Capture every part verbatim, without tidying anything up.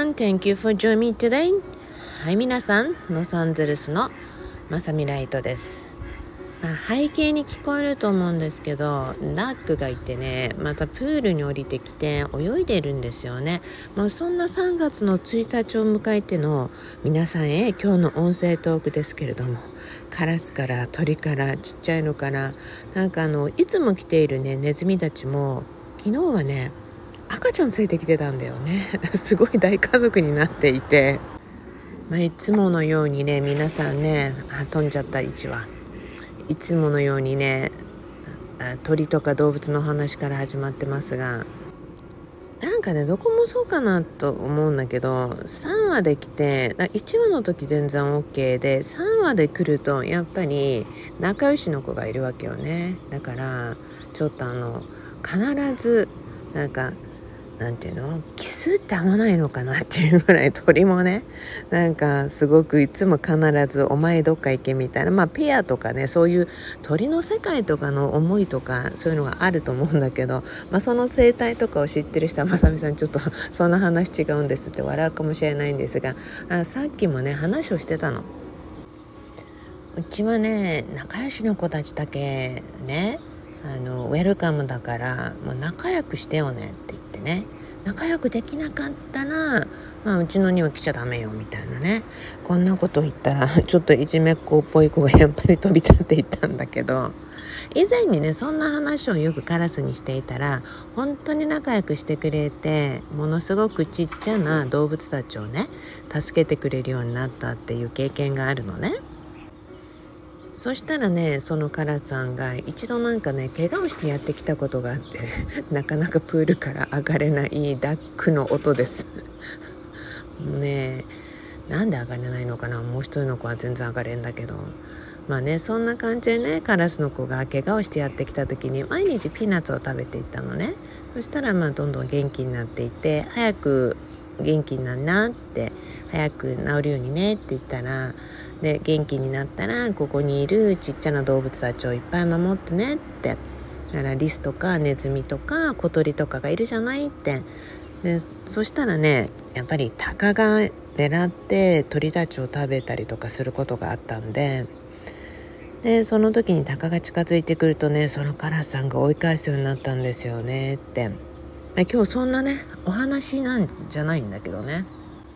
everyone, thank you for joining me today. はい、皆さん、ロサンゼルスのまさみライトです。まあ、背景に聞こえると思うんですけど、ダックがいてね、またプールに降りてきて泳いでるんですよね。まあ、そんなさんがつのついたちを迎えての皆さんへ今日の音声トークですけれども、カラスから鳥からちっちゃいのからなんかあのいつも来ているねネズミたちも昨日はね赤ちゃんついてきてたんだよねすごい大家族になっていて、まあ、いつものようにね皆さんねあ飛んじゃった位置はいつものようにねあ鳥とか動物の話から始まってますが、なんかねどこもそうかなと思うんだけど、さんわで来ていちわの時全然 OK で、さんわで来るとやっぱり仲良しの子がいるわけよね。だからちょっとあの必ずなんかなんていうのキスって合わないのかなっていうぐらい、鳥もねなんかすごくいつも必ずお前どっか行けみたいな、まあペアとかねそういう鳥の世界とかの思いとかそういうのがあると思うんだけど、まあその生態とかを知ってる人はまさみさんちょっとそんな話違うんですって笑うかもしれないんですが、あさっきもね話をしてたの。うちはね仲良しの子たちだけねあのウェルカムだからもう仲良くしてよねって言ってね、仲良くできなかったら、まあ、うちのには来ちゃダメよみたいなね、こんなこと言ったらちょっといじめっ子っぽい子がやっぱり飛び立っていったんだけど、以前にねそんな話をよくカラスにしていたら本当に仲良くしてくれて、ものすごくちっちゃな動物たちをね助けてくれるようになったっていう経験があるのね。そしたらねそのカラスさんが一度なんかね怪我をしてやってきたことがあってなかなかプールから上がれないダックの音ですもうねなんで上がれないのかな、もう一人の子は全然上がれんだけど、まあねそんな感じでねカラスの子が怪我をしてやってきた時に毎日ピーナッツを食べていったのね。そしたらまあどんどん元気になっていて、早く元気になるなって、早く治るようにねって言ったら、で元気になったらここにいるちっちゃな動物たちをいっぱい守ってねって、だからリスとかネズミとか小鳥とかがいるじゃないって。でそしたらねやっぱりタカが狙って鳥たちを食べたりとかすることがあったんで、でその時にタカが近づいてくるとねそのカラスさんが追い返すようになったんですよねって。今日そんなねお話なんじゃないんだけどね、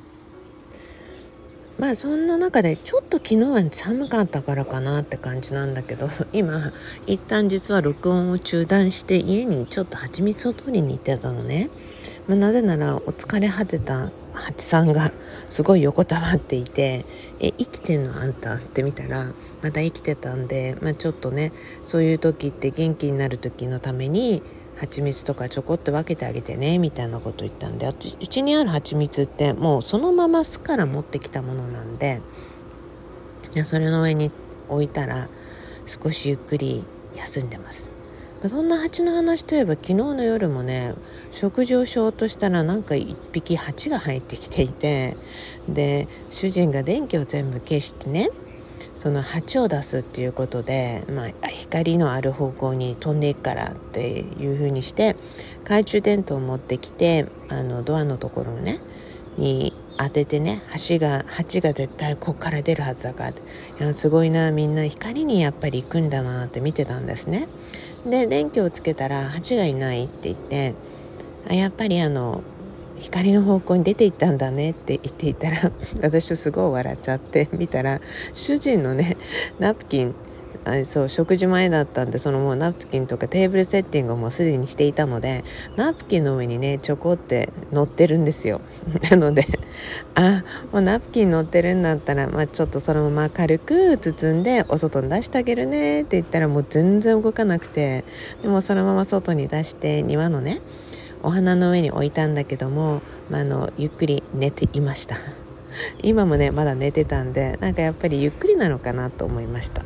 まあそんな中でちょっと昨日は寒かったからかなって感じなんだけど今一旦実は録音を中断して家にちょっと蜂蜜を取りに行ってたのね。まあ、なぜならお疲れ果てた蜂さんがすごい横たわっていて、え生きてんのあんたって見たらまた生きてたんで、まあ、ちょっとねそういう時って元気になる時のために蜂蜜とかちょこっと分けてあげてねみたいなこと言ったんで、あとうちにある蜂蜜ってもうそのまま巣から持ってきたものなんで、それの上に置いたら少しゆっくり休んでます。そんな蜂の話といえば昨日の夜もね食事をしようとしたらなんか一匹蜂が入ってきていて、で主人が電気を全部消してねその蜂を出すっていうことで、まあ、光のある方向に飛んでいくからっていう風にして懐中電灯を持ってきてあのドアのところねに当ててね、蜂が蜂が絶対ここから出るはずだからって、いやすごいなみんな光にやっぱり行くんだなって見てたんですね。で電気をつけたら蜂がいないって言って、あやっぱりあの光の方向に出ていったんだねって言っていたら私すごい笑っちゃって見たら主人のねナプキン、あそう食事前だったんで、そのもうナプキンとかテーブルセッティングをもうすでにしていたのでナプキンの上にねちょこって乗ってるんですよなのであもうナプキン乗ってるんだったら、まあ、ちょっとそのまま軽く包んでお外に出してあげるねって言ったらもう全然動かなくて、でもそのまま外に出して庭のねお花の上に置いたんだけども、まあ、あのゆっくり寝ていました今もねまだ寝てたんで、なんかやっぱりゆっくりなのかなと思いました。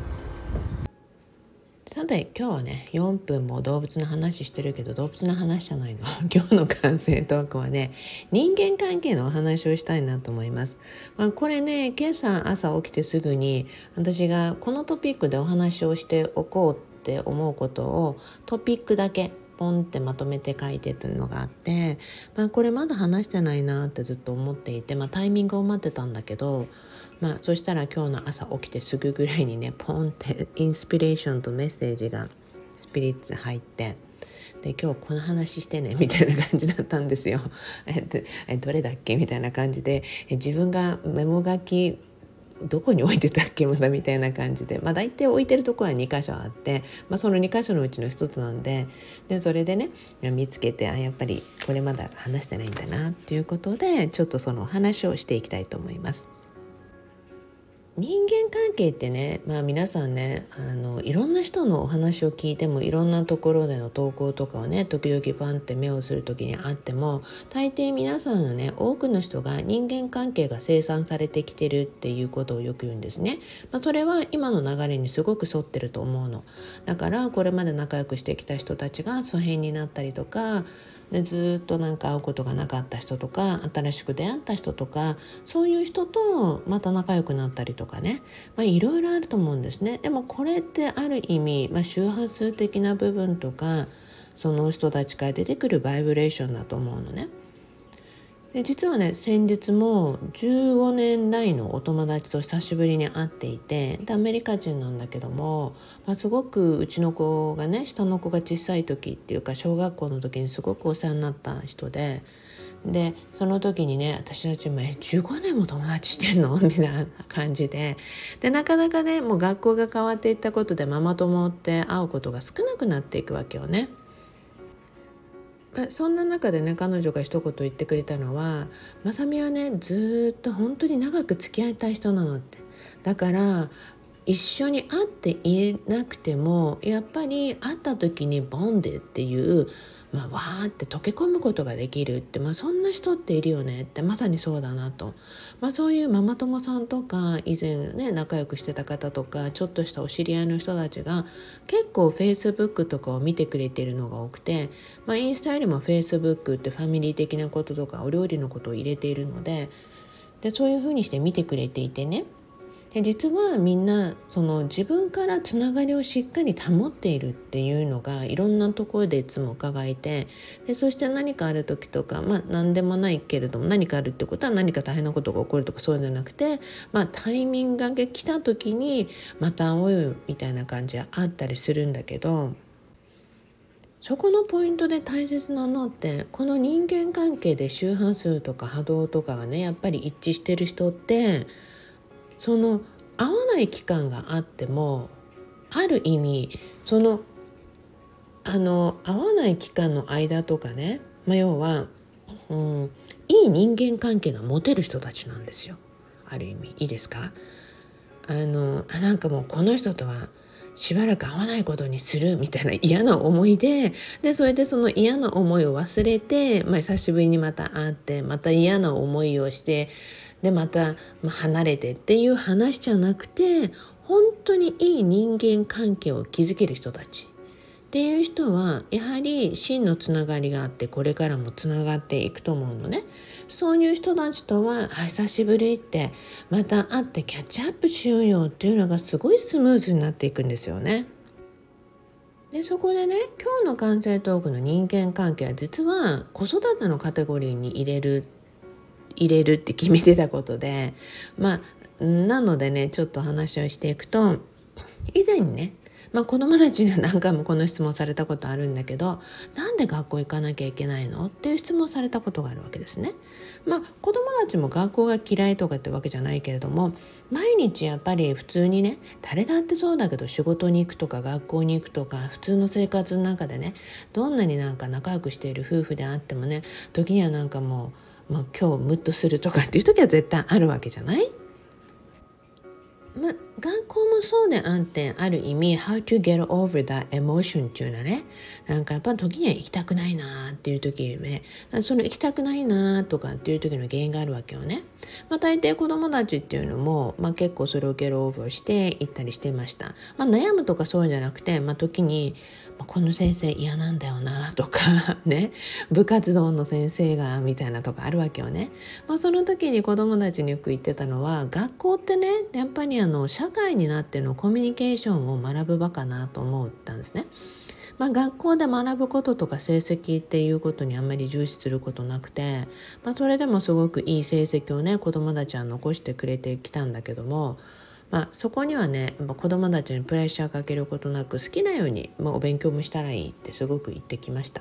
さて今日はねよんぷんも動物の話してるけど動物の話じゃないの今日の感性トークはね人間関係のお話をしたいなと思います。まあ、これね今朝朝起きてすぐに私がこのトピックでお話をしておこうって思うことをトピックだけポンってまとめて書いてたのがあって、まあ、これまだ話してないなってずっと思っていて、まあ、タイミングを待ってたんだけど、まあ、そしたら今日の朝起きてすぐぐらいにねポンってインスピレーションとメッセージがスピリッツ入って、で今日この話してねみたいな感じだったんですよ。ええどれだっけみたいな感じで、え自分がメモ書きどこに置いてたっけまだみたいな感じで、まあ、大体置いてるところはに箇所あって、まあ、そのに箇所のうちのひとつなんで、でそれでね見つけて、あやっぱりこれまだ話してないんだなっていうことで、ちょっとその話をしていきたいと思います。人間関係ってね、まあ、皆さんねあのいろんな人のお話を聞いても、いろんなところでの投稿とかをね時々パンって目をする時にあっても、大抵皆さんがね多くの人が人間関係が清算されてきてるっていうことをよく言うんですね。まあ、それは今の流れにすごく沿ってると思うの。だからこれまで仲良くしてきた人たちが疎遠になったりとかで、ずっとなんか会うことがなかった人とか、新しく出会った人とか、そういう人とまた仲良くなったりとかね、まあ、いろいろあると思うんですね。でもこれってある意味、まあ、周波数的な部分とか、その人たちから出てくるバイブレーションだと思うのね。で実はね先日もじゅうごねん来のお友達と久しぶりに会っていて、でアメリカ人なんだけども、まあ、すごくうちの子がね下の子が小さい時っていうか小学校の時にすごくお世話になった人で、でその時にね私たちもえじゅうごねんも友達してんのみたいな感じで、でなかなかねもう学校が変わっていったことでママ友って会うことが少なくなっていくわけよね。そんな中でね彼女が一言言ってくれたのは、まさみはねずっと本当に長く付き合いたい人なのって、だから一緒に会っていなくてもやっぱり会った時にボンデっていう、まあ、わーって溶け込むことができるって、まあ、そんな人っているよねって、まさにそうだなと、まあ、そういうママ友さんとか以前ね仲良くしてた方とかちょっとしたお知り合いの人たちが結構 Facebook とかを見てくれているのが多くて、まあ、インスタよりも Facebook ってファミリー的なこととかお料理のことを入れているので、でそういうふうにして見てくれていてね、で実はみんなその自分からつながりをしっかり保っているっていうのがいろんなところでいつも伺えて、でそして何かある時とか、まあ何でもないけれども何かあるってことは何か大変なことが起こるとかそうじゃなくて、まあタイミングが来た時にまた会おうよみたいな感じはあったりするんだけど、そこのポイントで大切なのって、この人間関係で周波数とか波動とかがねやっぱり一致してる人って、その会わない期間があってもある意味そのあの会わない期間の間とかね、まあ、要は、うん、いい人間関係が持てる人たちなんですよ。ある意味いいですか。あのあなんかもうこの人とはしばらく会わないことにするみたいな嫌な思いで、でそれでその嫌な思いを忘れて、まあ、久しぶりにまた会ってまた嫌な思いをして、でまた離れてっていう話じゃなくて、本当にいい人間関係を築ける人たちっていう人はやはり真のつながりがあって、これからもつながっていくと思うのね。そういう人たちとは久しぶりってまた会ってキャッチアップしようよっていうのがすごいスムーズになっていくんですよね。でそこでね今日の感性トークの人間関係は実は子育てのカテゴリーに入れる入れるって決めてたことで、まあなのでねちょっと話をしていくと、以前にねまあ、子供たちには何回もこの質問されたことあるんだけど、なんで学校行かなきゃいけないのっていう質問されたことがあるわけですね。まあ子供たちも学校が嫌いとかってわけじゃないけれども、毎日やっぱり普通にね誰だってそうだけど仕事に行くとか学校に行くとか普通の生活の中でね、どんなになんか仲良くしている夫婦であってもね、時にはなんかもう、まあ、今日ムッとするとかっていう時は絶対あるわけじゃない。ま、学校もそうであって、ある意味 how to get over that emotion っていうのはね、なんかやっぱ時には行きたくないなっていう時ね、その行きたくないなとかっていう時の原因があるわけよね。まあ、大抵子供たちっていうのも、まあ、結構それをゲロオーバーして行ったりしてました。まあ、悩むとかそうじゃなくて、まあ、時に、まあ、この先生嫌なんだよなとかね、部活動の先生がみたいなとかあるわけよね。まあ、その時に子供たちによく言ってたのは、学校ってねやっぱりあの社会になってのコミュニケーションを学ぶ場かなと思ったんですね。 まあ、学校で学ぶこととか成績っていうことにあんまり重視することなくて、まあ、それでもすごくいい成績をね子どもたちは残してくれてきたんだけども、まあ、そこにはねやっぱ子どもたちにプレッシャーかけることなく好きなように、まあ、お勉強もしたらいいってすごく言ってきました。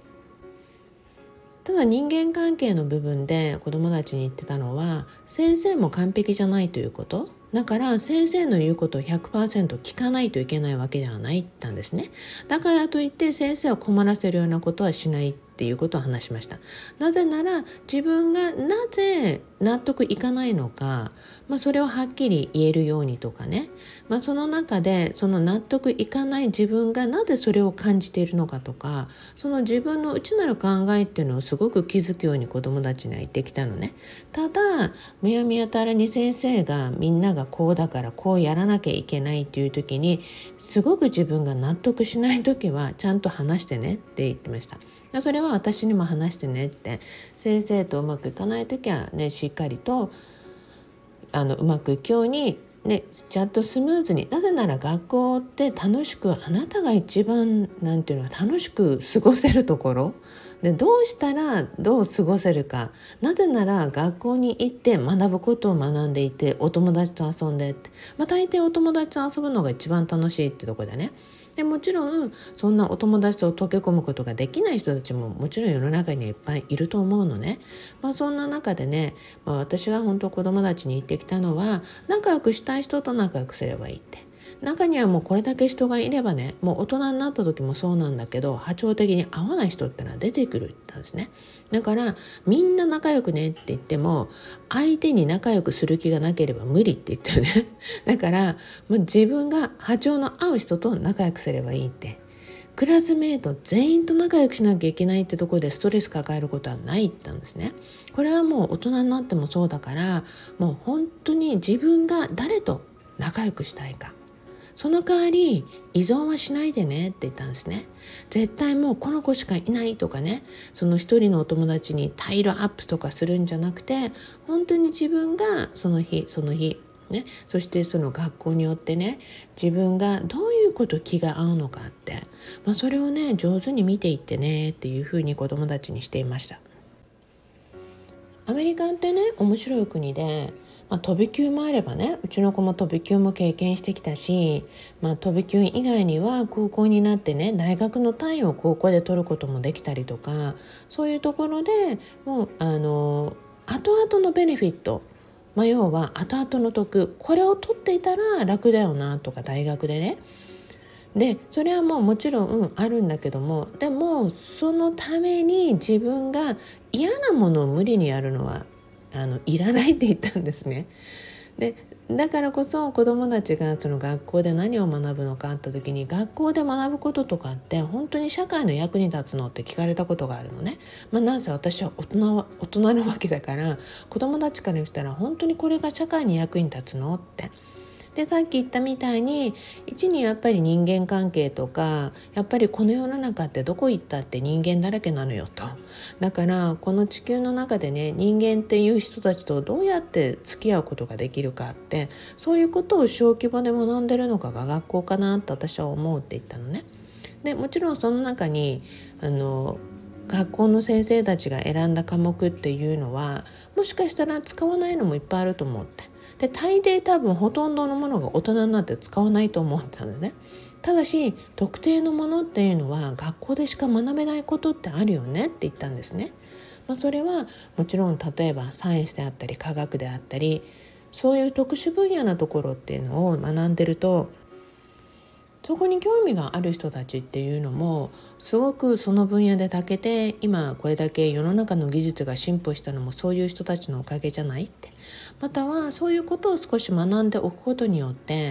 ただ人間関係の部分で子どもたちに言ってたのは、先生も完璧じゃないということ。だから先生の言うことを ひゃくパーセント 聞かないといけないわけではないって言ったんですね。だからといって先生を困らせるようなことはしないっていうことを話しました。なぜなら自分がなぜ納得いかないのか、まあ、それをはっきり言えるようにとかね、まあ、その中でその納得いかない自分がなぜそれを感じているのかとか、その自分の内なる考えっていうのをすごく気づくように子どもたちには言ってきたのね。ただむやみやたらに先生がみんながこうだからこうやらなきゃいけないっていう時にすごく自分が納得しない時はちゃんと話してねって言ってました。それは私にも話してねって、先生とうまくいかない時はねしっかりとあのうまくいくようにね、ちゃんとスムーズに。なぜなら学校って楽しく、あなたが一番なんていうの楽しく過ごせるところで、どうしたらどう過ごせるか。なぜなら学校に行って学ぶことを学んでいて、お友達と遊んでって、まあ、大抵お友達と遊ぶのが一番楽しいってとこでね。でもちろんそんなお友達と溶け込むことができない人たちももちろん世の中にはいっぱいいると思うのね。まあ、そんな中でね、まあ、私が本当子供たちに言ってきたのは、仲良くしたい人と仲良くすればいいって。中にはもうこれだけ人がいればね、もう大人になった時もそうなんだけど、波長的に合わない人ってのは出てくるんですね。だからみんな仲良くねって言っても、相手に仲良くする気がなければ無理って言ったよね。だからもう自分が波長の合う人と仲良くすればいいって。クラスメート全員と仲良くしなきゃいけないってところでストレス抱えることはないって言ったんですね。これはもう大人になってもそうだから、もう本当に自分が誰と仲良くしたいか、その代わり依存はしないでねって言ったんですね。絶対もうこの子しかいないとかね、その一人のお友達にタイルアップとかするんじゃなくて、本当に自分がその日その日ね、そしてその学校によってね、自分がどういうこと気が合うのかって、まあ、それをね上手に見ていってねっていうふうに子どもたちにしていました。アメリカってね面白い国で、まあ、飛び級もあればね、うちの子も飛び級も経験してきたし、まあ、飛び級以外には高校になってね大学の単位を高校で取ることもできたりとか、そういうところでもうあの後々のベネフィット、まあ、要は後々の得、これを取っていたら楽だよなとか、大学でね。でそれはもうもちろん、うん、あるんだけども、でもそのために自分が嫌なものを無理にやるのはあのいらないって言ったんですね。でだからこそ子どもたちがその学校で何を学ぶのかあった時に、学校で学ぶこととかって本当に社会の役に立つのって聞かれたことがあるのね。まあ、なんせ私は大人は大人なわけだから、子どもたちからしたら本当にこれが社会に役に立つのって。でさっき言ったみたいに、一にやっぱり人間関係とか、やっぱりこの世の中ってどこ行ったって人間だらけなのよと。だからこの地球の中でね、人間っていう人たちとどうやって付き合うことができるかって、そういうことを小規模で学んでるのが学校かなと私は思うって言ったのね。でもちろんその中にあの学校の先生たちが選んだ科目っていうのはもしかしたら使わないのもいっぱいあると思って、で大抵多分ほとんどのものが大人になって使わないと思ってたんだよね。ただし特定のものっていうのは学校でしか学べないことってあるよねって言ったんですね。まあ、それはもちろん例えばサイエンスであったり科学であったり、そういう特殊分野のところっていうのを学んでると、そこに興味がある人たちっていうのもすごくその分野で長けて、今これだけ世の中の技術が進歩したのもそういう人たちのおかげじゃないって、またはそういうことを少し学んでおくことによって、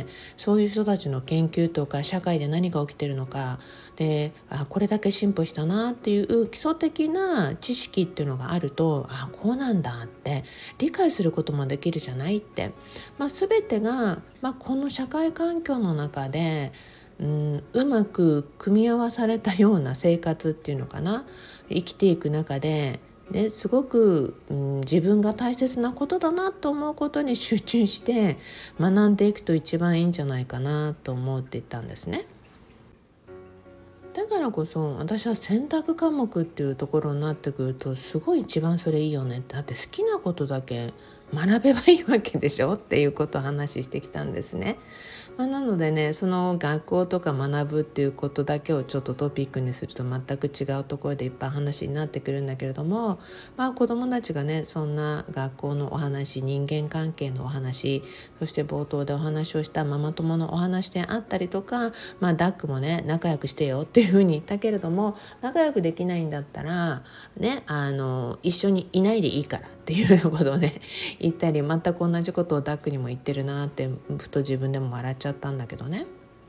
そういう人たちの研究とか社会で何が起きてるのかで、あこれだけ進歩したなっていう基礎的な知識っていうのがあると、あこうなんだって理解することもできるじゃないって、まあ、全てが、まあ、この社会環境の中でうん、うまく組み合わされたような生活っていうのかな、生きていく中で、ね、すごく、うん、自分が大切なことだなと思うことに集中して学んでいくと一番いいんじゃないかなと思っていたんですね。ただからこそ私は選択科目っていうところになってくるとすごい一番それいいよねって。だって好きなことだけ学べばいいわけでしょっていうことを話してきたんですね。まあ、なのでね、その学校とか学ぶっていうことだけをちょっとトピックにすると全く違うところでいっぱい話になってくるんだけれども、まあ、子どもたちがねそんな学校のお話、人間関係のお話、そして冒頭でお話をしたママ友のお話であったりとか、まあ、ダックもね仲良くしてよっていうふうに言ったけれども、仲良くできないんだったらね、あの一緒にいないでいいからっていうようなことをね言ったり、全く同じことをダックにも言ってるなってふと自分でも笑っちゃったんだけどね。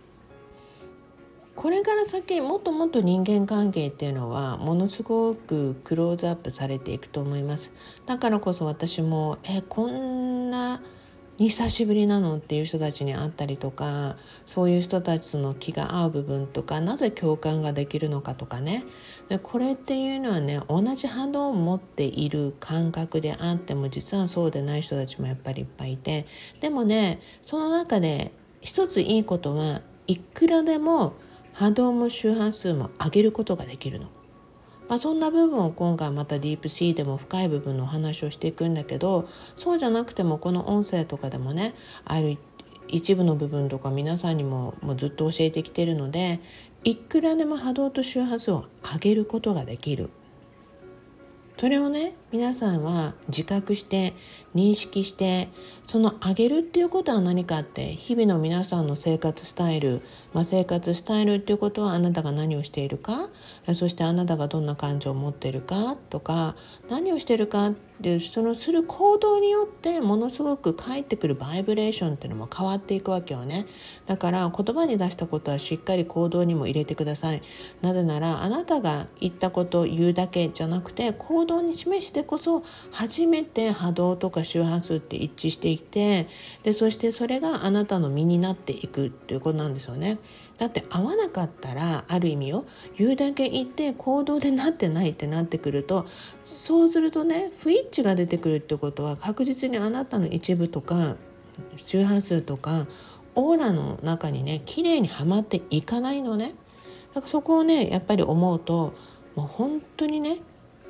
これから先もっともっと人間関係っていうのはものすごくクローズアップされていくと思います。だからこそ私もえこんなに久しぶりなのっていう人たちに会ったりとか、そういう人たちとの気が合う部分とか、なぜ共感ができるのかとかね。でこれっていうのはね、同じ波動を持っている感覚であっても実はそうでない人たちもやっぱりいっぱいいて、でもねその中で一ついいことはいくらでも波動も周波数も上げることができるの。まあ、そんな部分を今回またディープシーでも深い部分のお話をしていくんだけど、そうじゃなくてもこの音声とかでもね、ある一部の部分とか皆さんにももうずっと教えてきてるので、いくらでも波動と周波数を上げることができる。それをね皆さんは自覚して認識して、その上げるっていうことは何かって、日々の皆さんの生活スタイル、まあ、生活スタイルっていうことはあなたが何をしているか、そしてあなたがどんな感情を持っているかとか、何をしているかっていうそのする行動によってものすごく返ってくるバイブレーションっていうのも変わっていくわけよね。だから言葉に出したことはしっかり行動にも入れてください。なぜならあなたが言ったことを言うだけじゃなくて行動に示してこそ初めて波動とか周波数って一致していて、でそしてそれがあなたの身になっていくっていうことなんですよね。だって合わなかったらある意味よ、言うだけ言って行動でなってないってなってくると、そうするとね不一致が出てくるってことは確実にあなたの一部とか周波数とかオーラの中にね綺麗にはまっていかないのね。だからそこをねやっぱり思うと、もう本当にね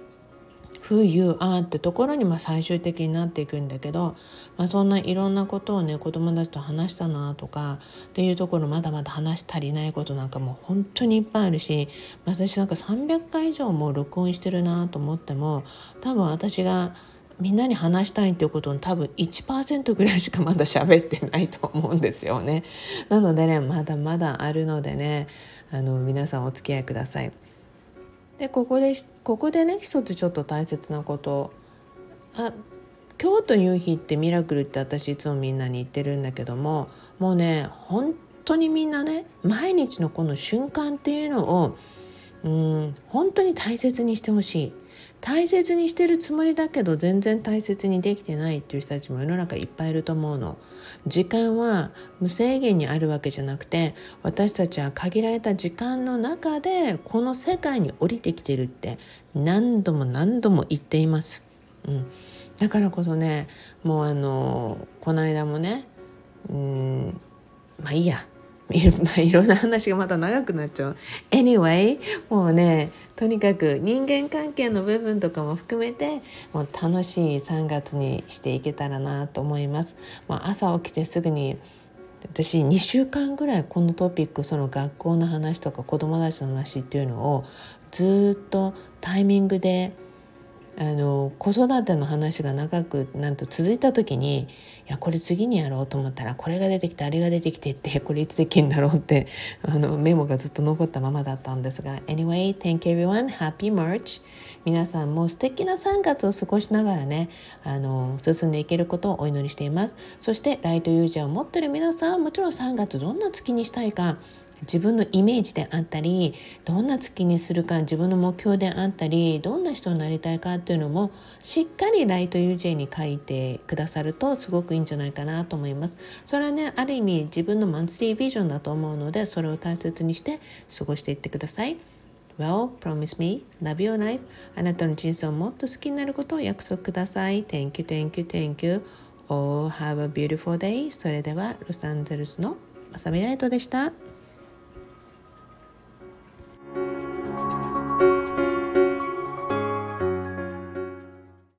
Who you are ってところにまあ最終的になっていくんだけど、まあ、そんないろんなことをね子供たちと話したなとかっていうところ、まだまだ話し足りないことなんかも本当にいっぱいあるし、私なんかさんびゃっかい以上も録音してるなと思っても、多分私がみんなに話したいっていうことの多分 いちパーセント ぐらいしかまだ喋ってないと思うんですよね。なのでねまだまだあるのでね、あの皆さんお付き合いください。でここでここでね一つちょっと大切なこと、あ今日という日ってミラクルって私いつもみんなに言ってるんだけども、もうね本当にみんなね毎日のこの瞬間っていうのをうん本当に大切にしてほしい。大切にしてるつもりだけど全然大切にできてないっていう人たちも世の中いっぱいいると思うの。時間は無制限にあるわけじゃなくて、私たちは限られた時間の中でこの世界に降りてきてるって何度も何度も言っています、うん、だからこそね、もうあのこの間もね、うんまあいいやいろ、まあ、いろんな話がまた長くなっちゃう。 Anyway もうねとにかく人間関係の部分とかも含めてもう楽しいさんがつにしていけたらなと思います。まあ、朝起きてすぐに私にしゅうかんぐらいこのトピック、その学校の話とか子供たちの話っていうのをずっとタイミングであの子育ての話が長くなんと続いた時に、いやこれ次にやろうと思ったらこれが出てきてあれが出てきてって、これいつできるんだろうってあのメモがずっと残ったままだったんですが、 Anyway, thank you everyone, happy March。 皆さんも素敵なさんがつを過ごしながらね、あの進んでいけることをお祈りしています。そしてライトユーザーを持っている皆さんはもちろんさんがつどんな月にしたいか、自分のイメージであったり、どんな月にするか、自分の目標であったり、どんな人になりたいかっていうのもしっかりライト ユージェー に書いてくださるとすごくいいんじゃないかなと思います。それはねある意味自分のマンスリービジョンだと思うので、それを大切にして過ごしていってください。 Well, promise me, love your life。 あなたの人生をもっと好きになることを約束ください。 Thank you, thank you, thank you. Oh, have a beautiful day。 それではロサンゼルスのまさみライトでした。